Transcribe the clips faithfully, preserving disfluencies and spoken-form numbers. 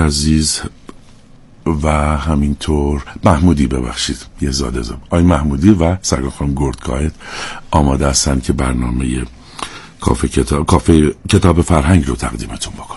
عزیز و همینطور محمودی، ببخشید یه زاده زم آی محمودی و سرگاه خانم گردکاهت آماده هستن که برنامه کافه کتاب کافه کتاب فرهنگ رو تقدیمتون بکنن.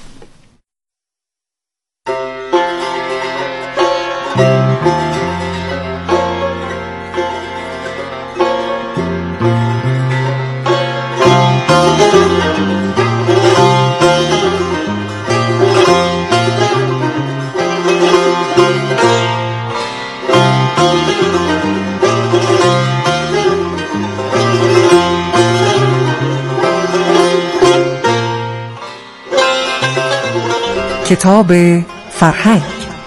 کتاب فرهنگ.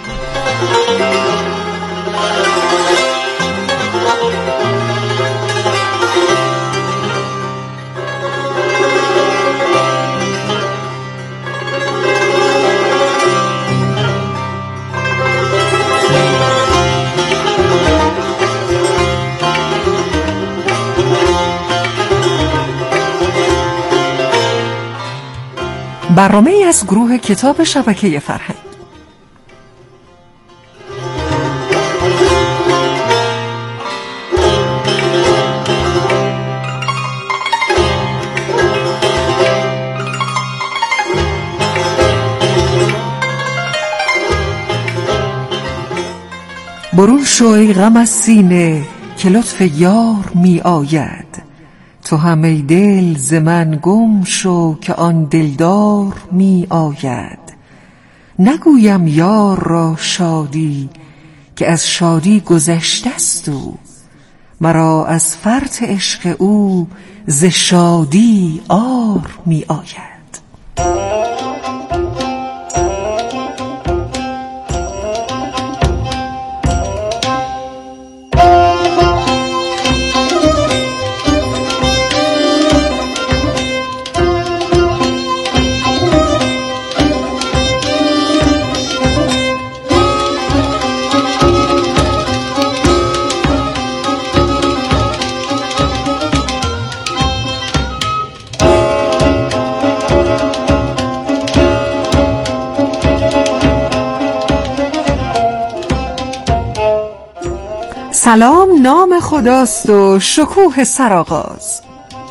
برنامه ای از گروه کتاب شبکه فرهنگ. برون شو ای غم از سینه که لطف یار می آید، تو هم ای دل ز من گم شو که آن دلدار می آید. نگویم یار را شادی که از شادی گذشته است او، مرا از فرط عشق او ز شادی عار می آید. سلام نام خداست و شکوه سرآغاز.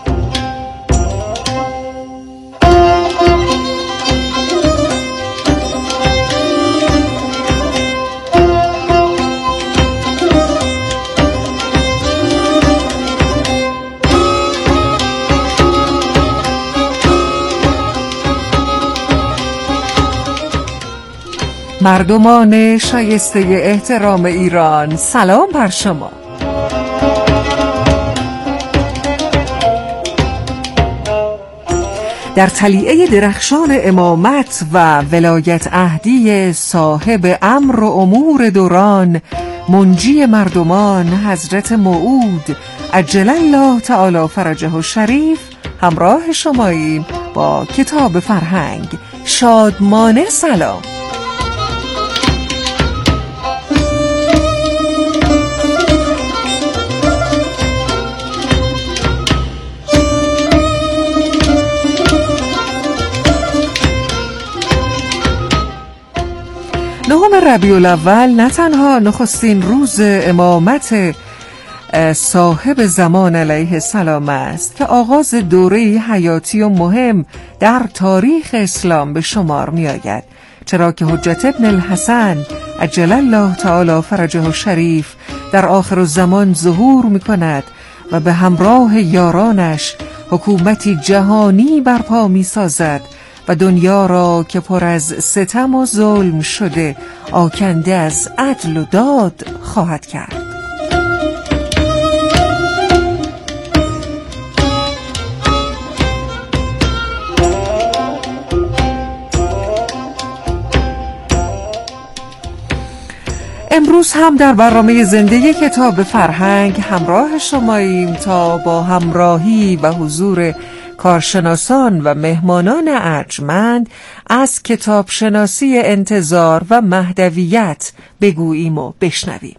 مردمان شایسته احترام ایران، سلام بر شما. در طلیعه درخشان امامت و ولایت عهدی صاحب امر و امور دوران، منجی مردمان حضرت موعود عجل الله تعالی فرجه الشریف، همراه شماییم با کتاب فرهنگ. شادمانه سلام. نهم ربیع الاول نه تنها نخستین روز امامت صاحب زمان علیه السلام است که آغاز دوره حیاتی و مهم در تاریخ اسلام به شمار می آید، چرا که حجت ابن الحسن عجل الله تعالی فرجه الشریف در آخر الزمان ظهور می کند و به همراه یارانش حکومتی جهانی برپا می سازد و دنیا را که پر از ستم و ظلم شده آکنده از عدل و داد خواهد کرد. امروز هم در برنامه زنده کتاب فرهنگ همراه شماییم تا با همراهی و حضور کارشناسان و مهمانان ارجمند از کتاب شناسی انتظار و مهدویت بگوییم و بشنویم.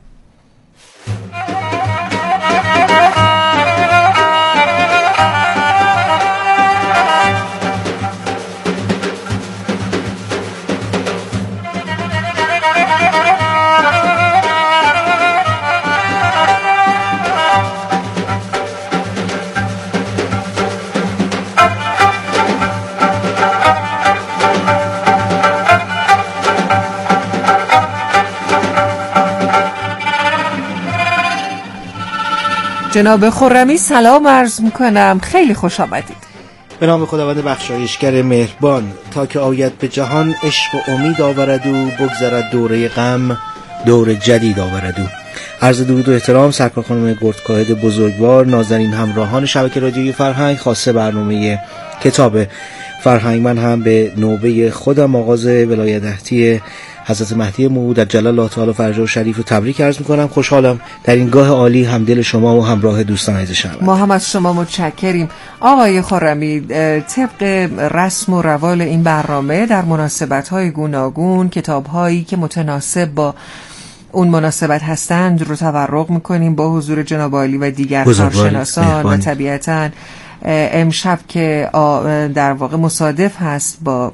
جناب خرمی سلام عرض میکنم، خیلی خوش آمدید. به نام خداوند بخشایشگر مهربان. تا که آید به جهان عشق و امید آورد و بگذرد دوره غم دور جدید آورد و. عرض درود و احترام سرکار خانم گردکاهد بزرگوار، نازنین همراهان شبکه رادیویی فرهنگ، خاصه برنامه کتاب فرهنگ. من هم به نوبه خودم آغاز ولایت عهدی حضرت مهدی موعود عجل الله تعالی فرجه و شریف رو تبریک عرض میکنم. خوشحالم در این گاه عالی هم دل شما و همراه دوستان عزیز شما. ما هم از شما متشکریم. آقای خرمی، طبق رسم و روال این برنامه در مناسبت‌های گوناگون کتاب‌هایی که متناسب با اون مناسبت هستند رو تورق میکنیم با حضور جناب عالی و دیگر کارشناسان و طبیعتاً امشب که در واقع مصادف هست با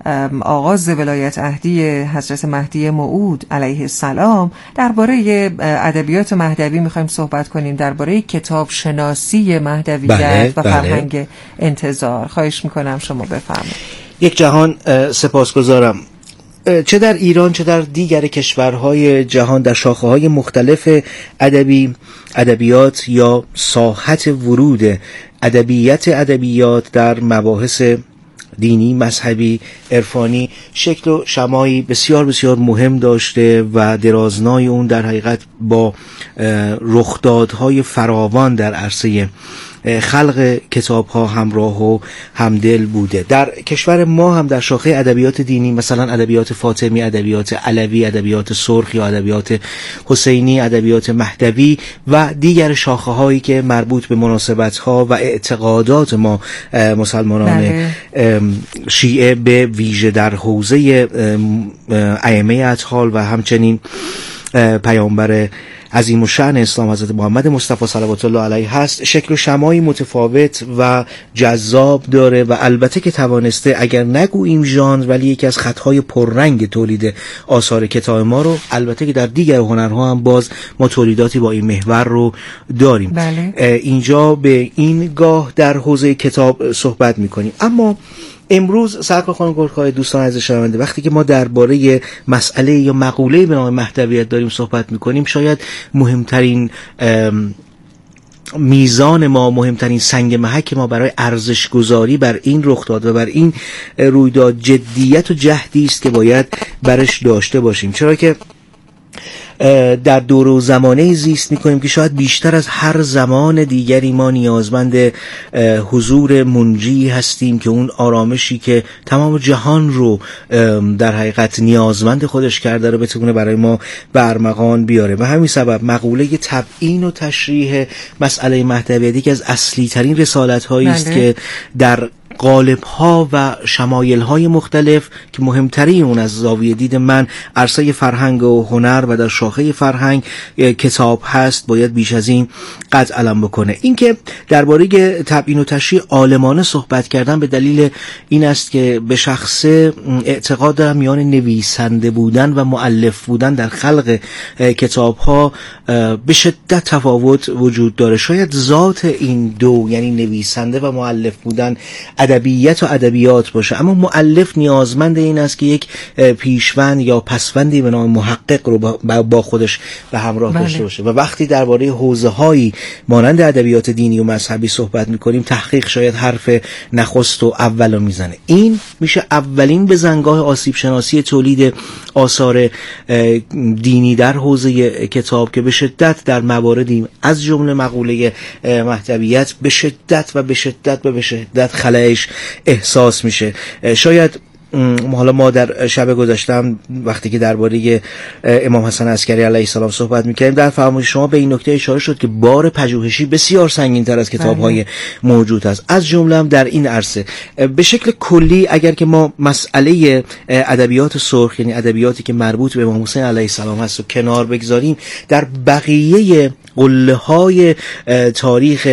آغاز ولایت عهدی حضرت مهدی موعود علیه السلام، درباره ادبیات مهدوی میخوایم صحبت کنیم، درباره کتاب شناسی مهدویت بله، و فرهنگ بله. انتظار. خواهش میکنم شما بفرمایید. یک جهان سپاسگزارم. چه در ایران چه در دیگر کشورهای جهان در شاخه‌های مختلف ادبی ادبیات یا ساحت ورود ادبیات ادبیات در مباحث دینی، مذهبی، عرفانی شکل و شمایی بسیار بسیار مهم داشته و درازنای اون در حقیقت با رخدادهای فراوان در عرصه خلق کتاب ها همراه و همدل بوده. در کشور ما هم در شاخه ادبیات دینی مثلا ادبیات فاطمی، ادبیات علوی، ادبیات سرخ یا ادبیات حسینی، ادبیات مهدوی و دیگر شاخه هایی که مربوط به مناسبت ها و اعتقادات ما مسلمانان شیعه به ویژه در حوزه ائمه اطهار و همچنین پیامبر عظیم الشأن اسلام حضرت محمد مصطفی صلوات الله علیه هست، شکل و شمایی متفاوت و جذاب داره و البته که توانسته اگر نگوییم ژانر ولی یکی از خطهای پررنگ تولید آثار کتاب ما رو، البته که در دیگر هنرها هم باز ما تولیداتی با این محور رو داریم. بله. اینجا به این گاه در حوزه کتاب صحبت میکنیم. اما امروز سرکار خانم گردکاهد دوستان عزیز شنونده، وقتی که ما درباره مسئله یا مقوله به نام مهدویت داریم صحبت میکنیم، شاید مهمترین میزان ما، مهمترین سنگ محک ما برای ارزش گذاری بر این رخداد و بر این رویداد جدیت و جهدی است که باید برش داشته باشیم، چرا که در دور و زمانه زیست میکنیم که شاید بیشتر از هر زمان دیگری ما نیازمند حضور منجی هستیم که اون آرامشی که تمام جهان رو در حقیقت نیازمند خودش کرده رو بتونه برای ما برمغان بیاره. و همین سبب مقوله تبیین و تشریح مسئله مهدویت یکی از اصلی ترین رسالت هایی است که در قالب ها و شمایل های مختلف که مهمترین اون از زاویه دید من عرصه فرهنگ و هنر و در شاخه فرهنگ کتاب هست، باید بیش از این قطع علم بکنه. این که درباره تبیین و تشریح عالمانه صحبت کردن به دلیل این است که به شخصه اعتقاد دارم میان نویسنده بودن و مؤلف بودن در خلق کتاب ها به شدت تفاوت وجود داره. شاید ذات این دو، یعنی نویسنده و مؤلف بودن، ادبیات و ادبیات باشه، اما مؤلف نیازمند این است که یک پیشوند یا پسوندی به نام محقق رو با خودش به همراه بله. داشته باشه. و وقتی درباره حوزه‌هایی مانند ادبیات دینی و مذهبی صحبت می‌کنیم، تحقیق شاید حرف نخست و اولو میزنه. این میشه اولین بزنگاه آسیب شناسی تولید آثار دینی در حوزه کتاب که به شدت در مواردی از جمله مقوله مهدویت به شدت و به شدت و به شدت خلأش احساس میشه. شاید حالا ما در شب گذشتم وقتی که درباره امام حسن عسکری علیه السلام صحبت میکردیم، در فرمایش شما به این نکته اشاره شد که بار پژوهشی بسیار سنگین تر از کتاب‌های موجود است، از جمله هم در این عرصه. به شکل کلی اگر که ما مسئله ادبیات سرخ، یعنی ادبیاتی که مربوط به امام حسین علیه السلام هست و کنار بگذاریم، در بقیه قله های تاریخ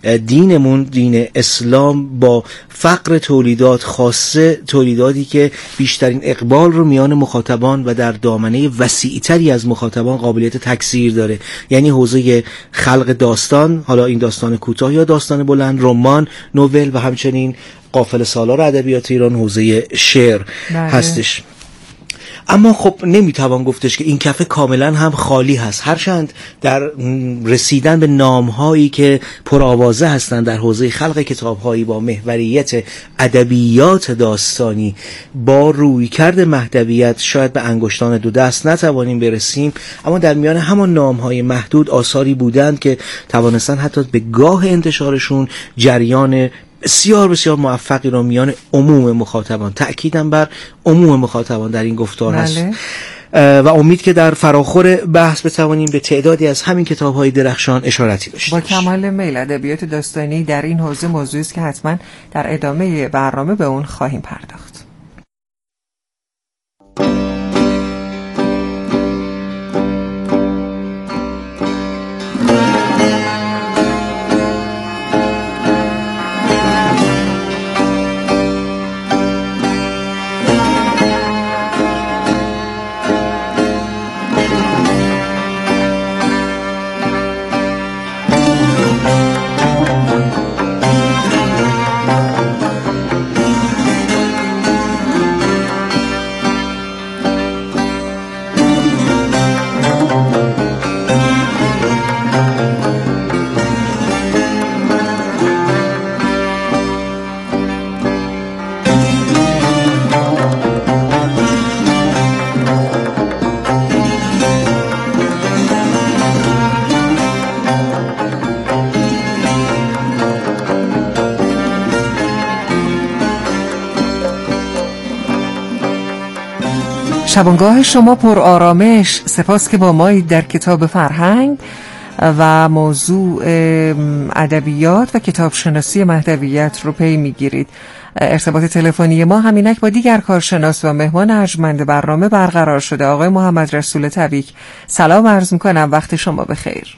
دینمون، دین اسلام، با فقر تولیدات، خاصه تولیداتی که بیشترین اقبال رو میان مخاطبان و در دامنه وسیع‌تری از مخاطبان قابلیت تکثیر داره. یعنی حوزه خلق داستان، حالا این داستان کوتاه یا داستان بلند، رمان، نوول و همچنین قافله سالار ادبیات ایران حوزه شعر بله. هستش. اما خب نمیتوان گفتش که این کفه کاملا هم خالی هست، هرچند در رسیدن به نامهایی که پرآوازه هستند در حوزه خلق کتابهایی با محوریت ادبیات داستانی، با رویکرد مهدویت شاید به انگشتان دو دست نتوانیم برسیم، اما در میان همان نامهای محدود آثاری بودند که توانستند حتی به گاه انتشارشون جریان بسیار بسیار موفقی رو میان عموم مخاطبان، تأکیدم بر عموم مخاطبان در این گفتار بله. هست و امید که در فراخور بحث بتوانیم به تعدادی از همین کتاب‌های درخشان اشارتی داشته باشیم. با کمال میل. ادبیات داستانی در این حوزه موضوعی است که حتما در ادامه برنامه به اون خواهیم پرداخت. شبانگاه شما پر آرامش. سپاس که با ما در کتاب فرهنگ و موضوع ادبیات و کتاب شناسی مهدویت رو پی میگیرید. ارتباط تلفنی ما همینک با دیگر کارشناس و مهمان ارجمند برنامه برقرار شده. آقای محمد رسول تبیک، سلام عرض میکنم، وقت شما بخیر.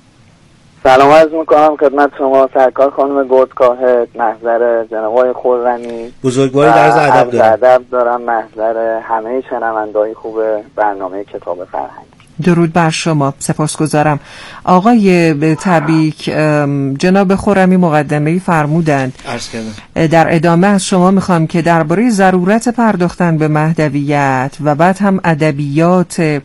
سلام عرض میکنم خدمت شما سرکار خانم گردکاهت، محضر جناب آقای خرمی، بزرگواری در عرض ادب دارم. ادب دارم محضر همه شنونده‌های خوب برنامه کتاب فرهنگ. درود بر شما، سپاسگزارم. آقای تبیک، جناب خرمی مقدمه‌ای فرمودند، عرض کردم در ادامه از شما میخوام که درباره ضرورت پرداختن به مهدویت و بعد هم ادبیات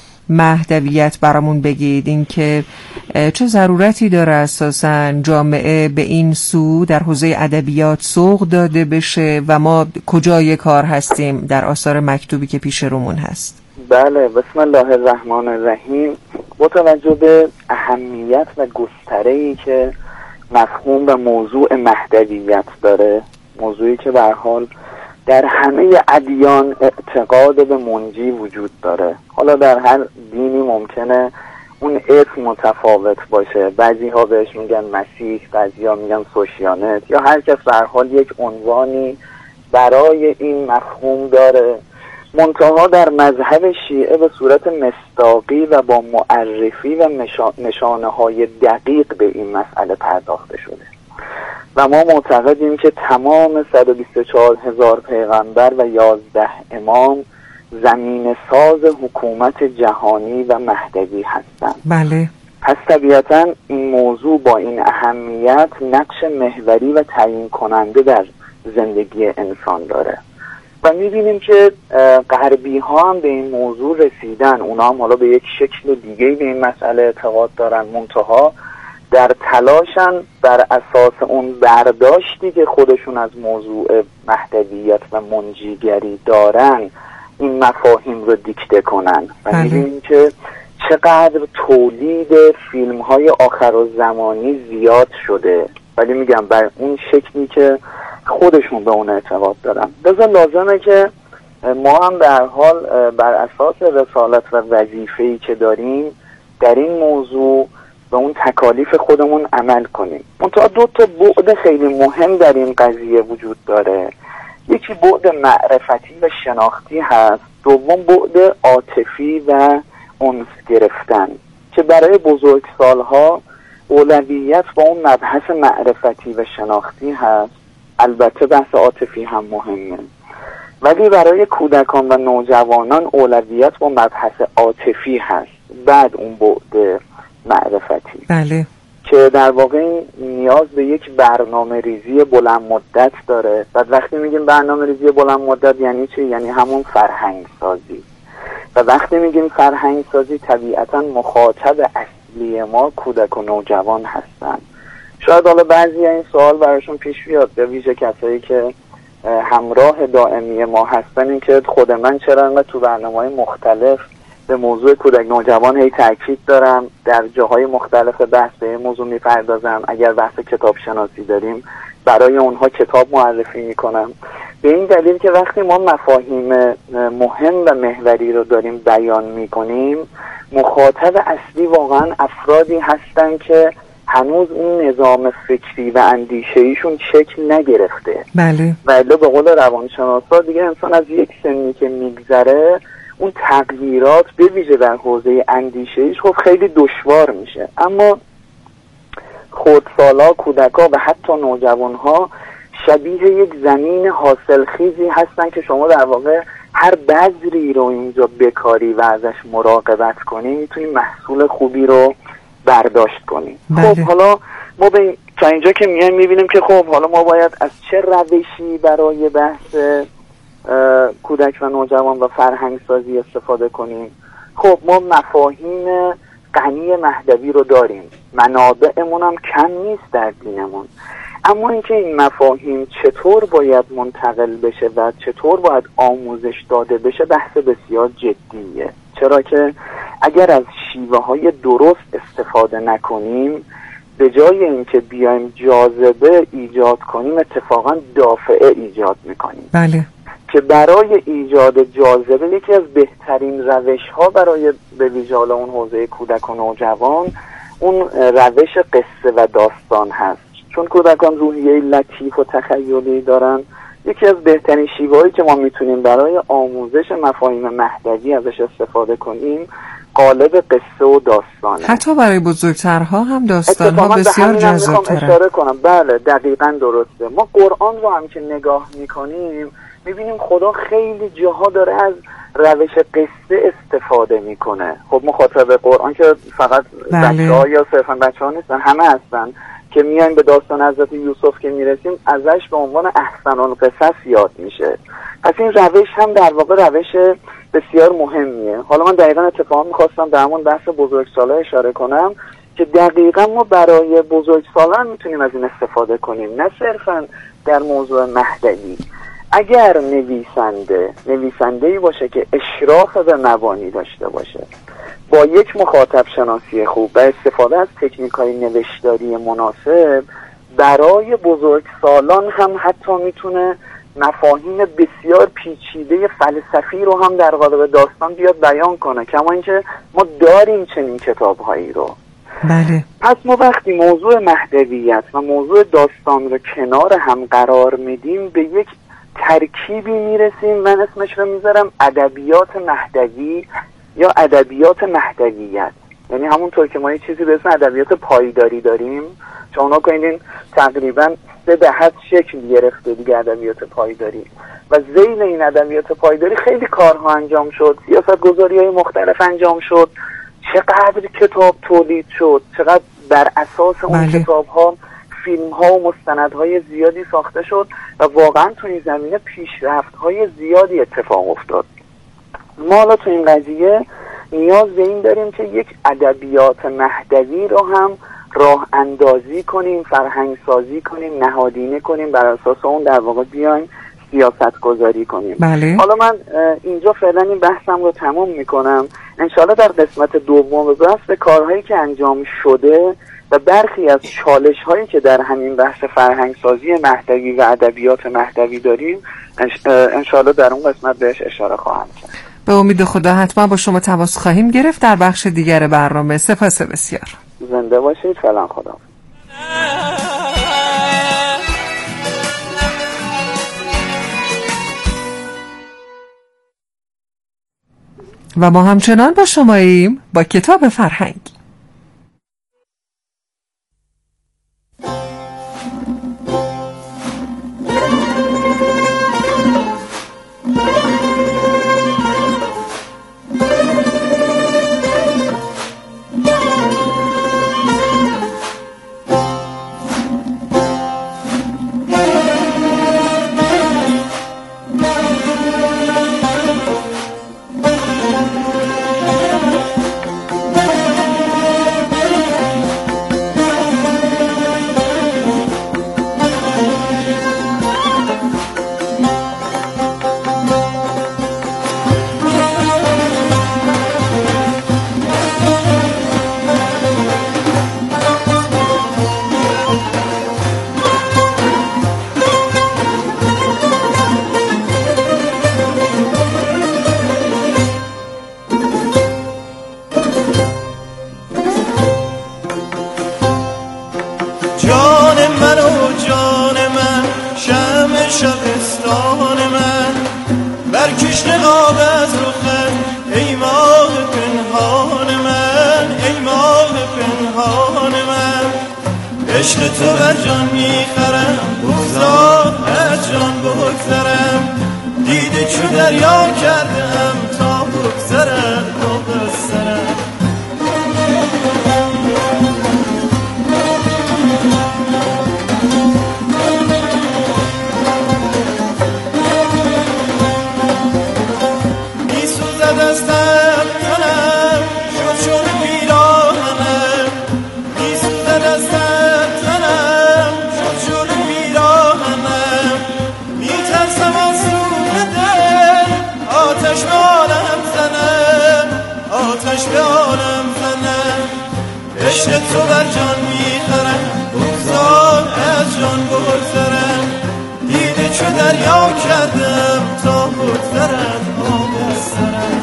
مهدویت برامون بگید. این که چه ضرورتی داره اساساً جامعه به این سو در حوزه ادبیات سوق داده بشه و ما کجای کار هستیم در آثار مکتوبی که پیش رومون هست؟ بله، بسم الله الرحمن الرحیم. با توجه به اهمیت و گستره‌ای که مفهوم و موضوع مهدویت داره، موضوعی که به هر حال در همه ادیان اعتقاد به منجی وجود داره. حالا در هر دینی ممکنه اون اسم متفاوت باشه، بعضی ها بهش میگن مسیح، بعضی ها میگن سوشیانت، یا هر کس به هر حال یک عنوانی برای این مفهوم داره. منتها در مذهب شیعه به صورت مصداقی و با معرفی و نشانه های دقیق به این مسئله پرداخته شده و ما معتقدیم که تمام صد و بیست و چهار هزار پیغمبر و یازده امام زمین ساز حکومت جهانی و مهدوی هستند. بله. پس طبیعتا این موضوع با این اهمیت نقش محوری و تعیین کننده در زندگی انسان داره و میبینیم که غربی ها هم به این موضوع رسیدن. اونا هم حالا به یک شکل دیگه به این مسئله اعتقاد دارن، منتها در تلاشن بر اساس اون برداشتی که خودشون از موضوع مهدویت و منجیگری دارن این مفاهیم رو دیکته کنن و می‌بینیم که چقدر تولید فیلم های آخرالزمانی زیاد شده، ولی میگم بر اون شکلی که خودشون به اون اعتقاد دارن. لذا لازمه که ما هم به هر حال بر اساس رسالت و وظیفه‌ای که داریم در این موضوع به اون تکالیف خودمون عمل کنیم. منتها دو تا بعد خیلی مهم در این قضیه وجود داره. یکی بعد معرفتی و شناختی هست، دوم بعد عاطفی و انس گرفتن که برای بزرگسالها اولویت با اون مبحث معرفتی و شناختی هست. البته بحث عاطفی هم مهمه، ولی برای کودکان و نوجوانان اولویت با مبحث عاطفی هست، بعد اون بعد معرفتی. بله. که در واقع این نیاز به یک برنامه ریزی بلند مدت داره. و وقتی میگیم برنامه ریزی بلند مدت یعنی چی؟ یعنی همون فرهنگ سازی. و وقتی میگیم فرهنگ سازی طبیعتا مخاطب اصلی ما کودک و نوجوان هستن. شاید حالا بعضی این سوال براشون پیش بیاد، به ویژه کسایی که همراه دائمی ما هستن، این که خود من چرا انقدر تو برنامه‌های مختلف به موضوع کودک نوجوان هی تاکید دارم، در جاهای مختلف بحث به این موضوع میپردازم، اگر بحث کتاب شناسی داریم برای اونها کتاب معرفی میکنم، به این دلیل که وقتی ما مفاهیم مهم و محوری رو داریم بیان میکنیم، مخاطب اصلی واقعا افرادی هستن که هنوز اون نظام فکری و اندیشه‌ایشون شکل نگرفته. بله. و الا به قول روانشناسا دیگه انسان از یک سنی که میگذره اون تغییرات به ویژه در حوزه اندیشه‌ایش خب خیلی دشوار میشه. اما خردسالا، کودکا و حتی نوجوانها شبیه یک زمین حاصلخیزی هستن که شما در واقع هر بذری رو اینجا بکاری و ازش مراقبت کنی میتونی محصول خوبی رو برداشت کنی. بله. خب حالا ما به تا اینجا که میایم میبینیم که خب حالا ما باید از چه روشی برای بحث کودک و نوجوان و فرهنگ سازی استفاده کنیم. خب ما مفاهیم غنی مهدوی رو داریم، منابعمون هم کم نیست در دینمون، اما اینکه این مفاهیم چطور باید منتقل بشه و چطور باید آموزش داده بشه بحث بسیار جدیه. چرا که اگر از شیوه های درست استفاده نکنیم، به جای اینکه بیایم جاذبه ایجاد کنیم اتفاقا دافعه ایجاد میکنیم. بله. که برای ایجاد جاذبه یکی از بهترین روش ها برای به ویژه اون حوزه کودک و نوجوان اون روش قصه و داستان هست. چون کودکان روحیه لطیف و تخیلی دارن، یکی از بهترین شیوه‌هایی که ما میتونیم برای آموزش مفاهیم مهدوی ازش استفاده کنیم قالب قصه و داستانه. حتی برای بزرگترها هم داستان‌ها بسیار جذاب‌تره. اشاره کنم. بله دقیقاً درسته. ما قرآن رو هم که نگاه میکنیم میبینیم خدا خیلی جاها داره از روش قصه استفاده میکنه. خب مخاطب قرآن که فقط بله. بچه‌ها یا صرفاً بچه‌ها نیستن، همه هستن که میایم به داستان حضرت یوسف که میرسیم ازش به عنوان احسن القصص یاد میشه. پس این روش هم در واقع روش بسیار مهمیه. حالا من دقیقاً اتفاقا میخواستم در همون بحث بزرگسالا اشاره کنم که دقیقاً ما برای بزرگسالان میتونیم از این استفاده کنیم، نه صرفاً در موضوع مهدوی. اگر نویسنده نویسنده‌ای باشه که اشراف به مبانی داشته باشه، با یک مخاطب شناسی خوب و استفاده از تکنیک‌های نوشتاری مناسب، برای بزرگسالان هم حتی میتونه مفاهیم بسیار پیچیده فلسفی رو هم در قالب داستان بیاد بیان کنه، کما اینکه ما داریم چنین کتاب‌هایی رو. بله. پس ما وقتی موضوع مهدویت و موضوع داستان رو کنار هم قرار میدیم به یک ترکیبی میرسیم، من اسمش رو میذارم ادبیات مهدوی یا ادبیات مهدویت. یعنی همونطور که ما یه چیزی به اسم ادبیات پایداری داریم، چون اونا کنین تقریبا سه دهه شکل گرفته دیگه ادبیات پایداری، و ذیل این ادبیات پایداری خیلی کارها انجام شد، سیاست گذاری های مختلف انجام شد، چقدر کتاب تولید شد، چقدر بر اساس اون بله. کتاب ها فیلم ها و مستندهای زیادی ساخته شد و واقعا تو این زمینه پیشرفت های زیادی اتفاق افتاد. ما حالا تو این قضیه نیاز به این داریم که یک ادبیات مهدوی رو هم راه اندازی کنیم، فرهنگ سازی کنیم، نهادینه کنیم، بر اساس اون در واقع بیایم سیاست گذاری کنیم. بله. حالا من اینجا فعلا این بحثم رو تمام میکنم. انشاءالله در قسمت دوم بحث به کارهایی که انجام شده و برخی از چالش هایی که در همین بحث فرهنگ سازی مهدوی و ادبیات مهدوی داریم انشاءالله در اون قسمت بهش اشاره خواهم کرد. به امید خدا حتما با شما تماس خواهیم گرفت در بخش دیگر برنامه. سپاس بسیار. زنده باشید. فعلا خدا. و ما همچنان با شماییم با کتاب فرهنگ. عشق تو بر جان میخرم، بگذار از جان بگذرم، دیده چو دریا کردم تا بگذرم تا بگذرم. میسوزد از تب تنم شد چون پیراهنم، میسوزد از تب تنم شد چون پیراهنم، میترسم از سوی دل آتش به عالم زنم، آتش به عالم زنم. عشق تو بر جان میخرم، بگذار از جان بگذرم، دیده چو دریا کردم تا بگذرم تا بگذرم.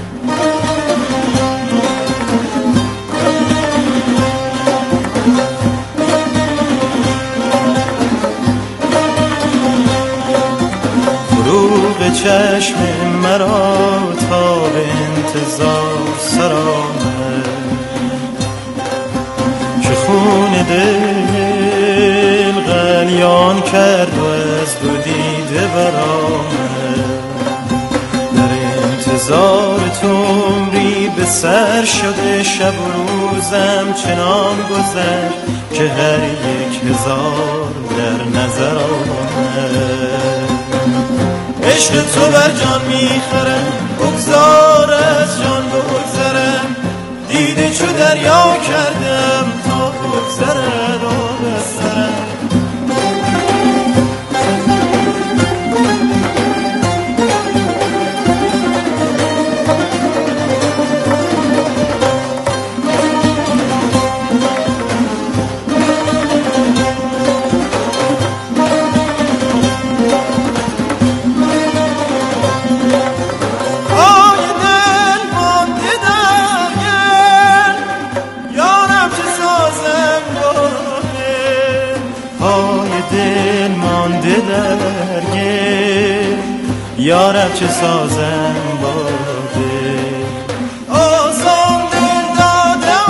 فروغ چشم مرا تا به انتظار سرآمد، که خون دل غلیان کرد و از دو دیده برآمد. در انتظار تو عمری به سر شده، شب و روزم چنان گذشت که هر یک هزار در نظر آمد. عشق تو بر جان میخرم، بگذار از جان بگذرم، دیده چو دریا کردم تا بگذرد و بگذرم. یارب چه سازم با دل، آسان دل دادم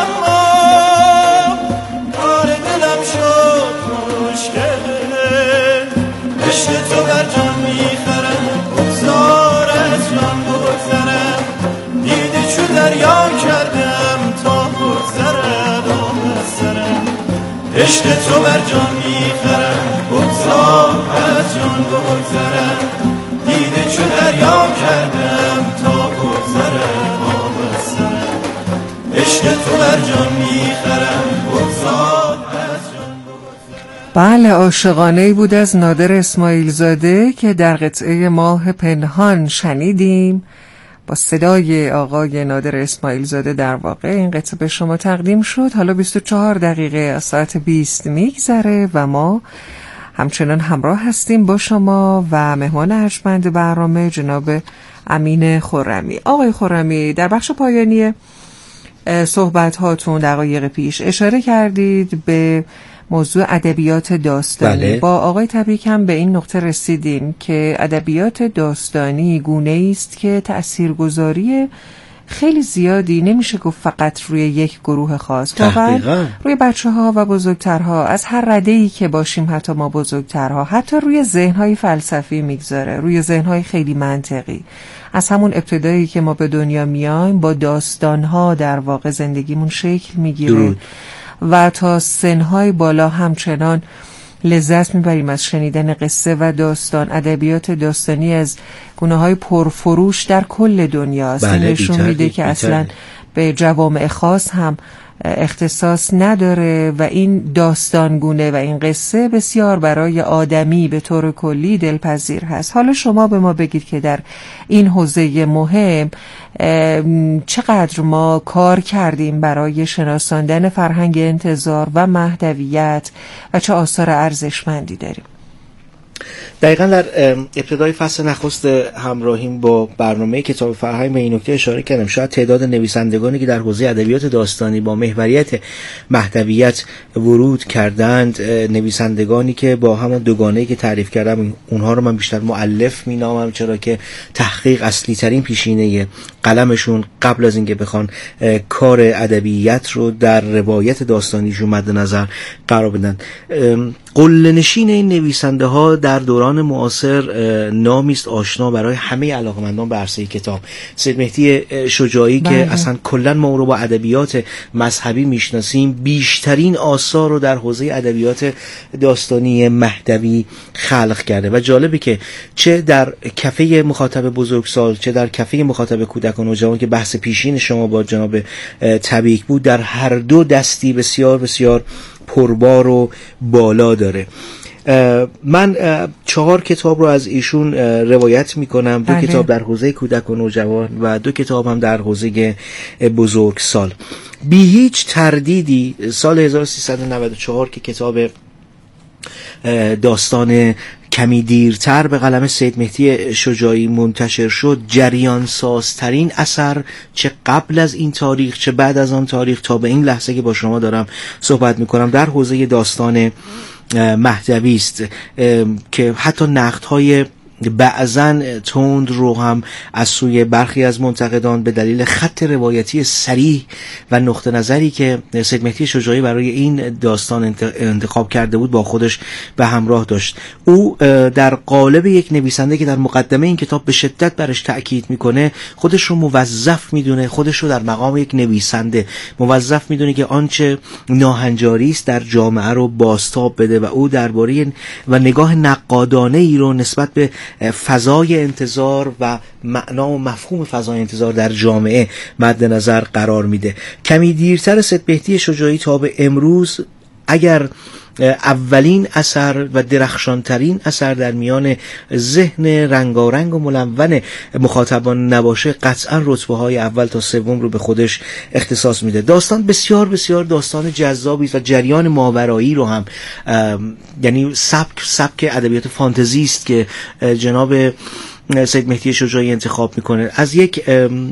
اما کار دلم شد مشکل. عشق تو بر جان میخرم، بگذار از جان بگذرم، دیده چو دریا کردم تا بگذرد و بگذرم. عشق تو بر جان میخرم، بگذار از جان بگذرم، دیده چو دریا کردم تا بگذرم تا بگذرم. عشق تو بر جان میخرم، بگذار از جان بگذرم. بله، عاشقانه‌ای بود از نادر اسماعیل زاده که در قطعه ماه پنهان شنیدیم. با صدای آقای نادر اسماعیل زاده در واقع این قطعه به شما تقدیم شد. حالا بیست و چهار دقیقه از ساعت بیست میگذره و ما همچنان همراه هستیم با شما و مهمان ارجمند برنامه جناب امین خرمی. آقای خرمی، در بخش پایانی صحبت هاتون دقایق پیش اشاره کردید به موضوع ادبیات داستانی. بله. با آقای تبریک هم به این نقطه رسیدیم که ادبیات داستانی گونه‌ای است که تأثیرگذاری خیلی زیادی نمیشه گفت فقط روی یک گروه خاص، واقعا روی بچه ها و بزرگترها از هر رده‌ای که باشیم، حتی ما بزرگترها، حتی روی ذهن‌های فلسفی میگذاره، روی ذهن‌های خیلی منطقی. از همون ابتدایی که ما به دنیا میایم با داستان‌ها در واقع زندگیمون شکل میگیره و تا سنهای بالا همچنان لذت میبریم از شنیدن قصه و داستان. ادبیات داستانی از گونه‌های پرفروش در کل دنیاست. بله، نشون میده که اصلا به جوامع خاص هم اختصاص نداره و این داستانگونه و این قصه بسیار برای آدمی به طور کلی دلپذیر هست. حالا شما به ما بگید که در این حوزه مهم چقدر ما کار کردیم برای شناساندن فرهنگ انتظار و مهدویت و چه آثار ارزشمندی داریم. دقیقا در ابتدای فصل نخست همراهیم با برنامه کتاب فرهنگ به این نکته اشاره کردم. شاید تعداد نویسندگانی که در حوزه ادبیات داستانی با محوریت مهدویت ورود کردند، نویسندگانی که با همون دوگانه‌ای که تعریف کردم، اونها رو من بیشتر مؤلف مینامم، چرا که تحقیق اصلی ترین پیشینه قلمشون قبل از اینکه بخوان کار ادبیت رو در روایت داستانیشون مد نظر قرار بدن. قله‌نشین این نویسنده ها در دوران معاصر نامی است آشنا برای همه علاقه‌مندان به عرصه کتاب. سید مهدی شجاعی بله. که اصلا کلا ما رو با ادبیات مذهبی میشناسیم، بیشترین آثار رو در حوزه ادبیات داستانی مهدوی خلق کرده و جالبه که چه در کفه مخاطب بزرگسال چه در کفه مخاطب کودکان و جوان که بحث پیشین شما با جناب تبیک بود، در هر دو دستی بسیار بسیار پربار و بالا داره. من چهار کتاب رو از ایشون روایت میکنم، دو بله. کتاب در حوزه کودک و نوجوان و دو کتاب هم در حوزه بزرگسال. بی هیچ تردیدی سال هزار و سیصد و نود و چهار که کتاب داستان کمی دیرتر به قلم سید مهدی شجاعی منتشر شد، جریان سازترین اثر چه قبل از این تاریخ چه بعد از آن تاریخ تا به این لحظه که با شما دارم صحبت میکنم در حوزه داستان مهدوی است که حتی نقدهای بعضن تند رو هم از سوی برخی از منتقدان به دلیل خط روایتی صریح و نقطه نظری که سید مهدی شجاعی برای این داستان انتخاب کرده بود با خودش به همراه داشت. او در قالب یک نویسنده که در مقدمه این کتاب به شدت برش تأکید میکنه، خودش رو موظف میدونه، خودش رو در مقام یک نویسنده موظف میدونه که آنچه ناهنجاری است در جامعه رو بازتاب بده و او درباره و نگاه نقادانه ای رو نسبت به فضای انتظار و معنا و مفهوم فضای انتظار در جامعه مد نظر قرار میده. کمی دیرتر سید مهدی شجاعی تا به امروز اگر اولین اثر و درخشانترین اثر در میان ذهن رنگارنگ و ملون مخاطبان نباشه، قطعا رتبه های اول تا سوم رو به خودش اختصاص میده. داستان بسیار بسیار داستان جذابی است و جریان ماورایی رو هم یعنی سبک سبک ادبیات فانتزی است که جناب سید مهدی شجاعی انتخاب میکنه. از یک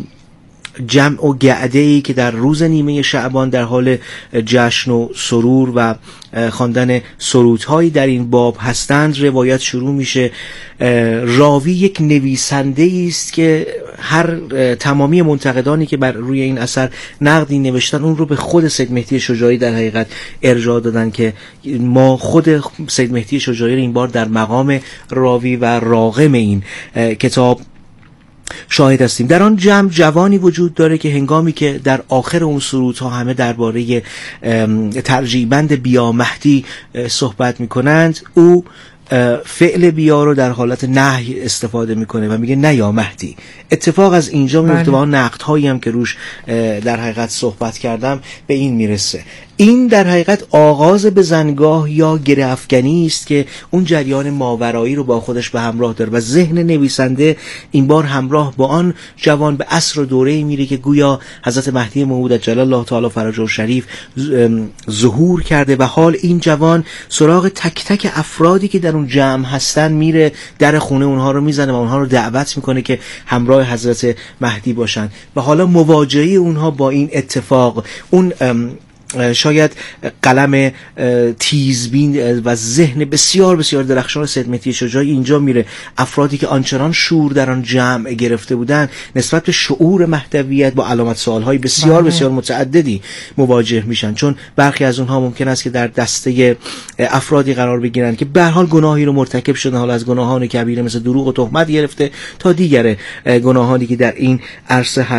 جمع و گعده‌ای که در روز نیمه شعبان در حال جشن و سرور و خواندن سرودهایی در این باب هستند روایت شروع میشه. راوی یک نویسنده است که هر تمامی منتقدانی که بر روی این اثر نقدی نوشتن اون رو به خود سید مهدی شجاعی در حقیقت ارجاع دادن که ما خود سید مهدی شجاعی رو این بار در مقام راوی و راغم این کتاب شاهد هستیم. در آن جمع جوانی وجود داره که هنگامی که در آخر اون سرودها همه درباره ترجیبند بیا مهدی صحبت میکنند، او فعل بیا رو در حالت نهی استفاده میکنه و میگه نه یا مهدی. اتفاق از اینجا میفته و آن نقدهایی هم که روش در حقیقت صحبت کردم به این میرسه. این در حقیقت آغاز به زنگاه یا گره افکنی است که اون جریان ماورایی رو با خودش به همراه داره و ذهن نویسنده این بار همراه با آن جوان به عصر و دوره‌ای میره که گویا حضرت مهدی موعود عجل الله تعالی فرجه الشریف ظهور کرده و حال این جوان سراغ تک تک افرادی که در اون جمع هستن میره، در خونه اونها رو میزنه و اونها رو دعوت میکنه که همراه حضرت مهدی باشن و حالا مواجهه اونها با این اتفاق، اون شاید قلم تیزبین و ذهن بسیار بسیار درخشان سید مهدی شجاعی اینجا میره. افرادی که آنچنان شور در آن جمع گرفته بودن نسبت به شعور مهدویت با علامت سوالهای بسیار بسیار متعددی مواجه میشن، چون برخی از اونها ممکن است که در دسته افرادی قرار بگیرن که به هر حال گناهی رو مرتکب شدن، حالا از گناهان کبیره مثل دروغ و تهمت گرفته تا دیگر گناهانی که در این عرصه هست.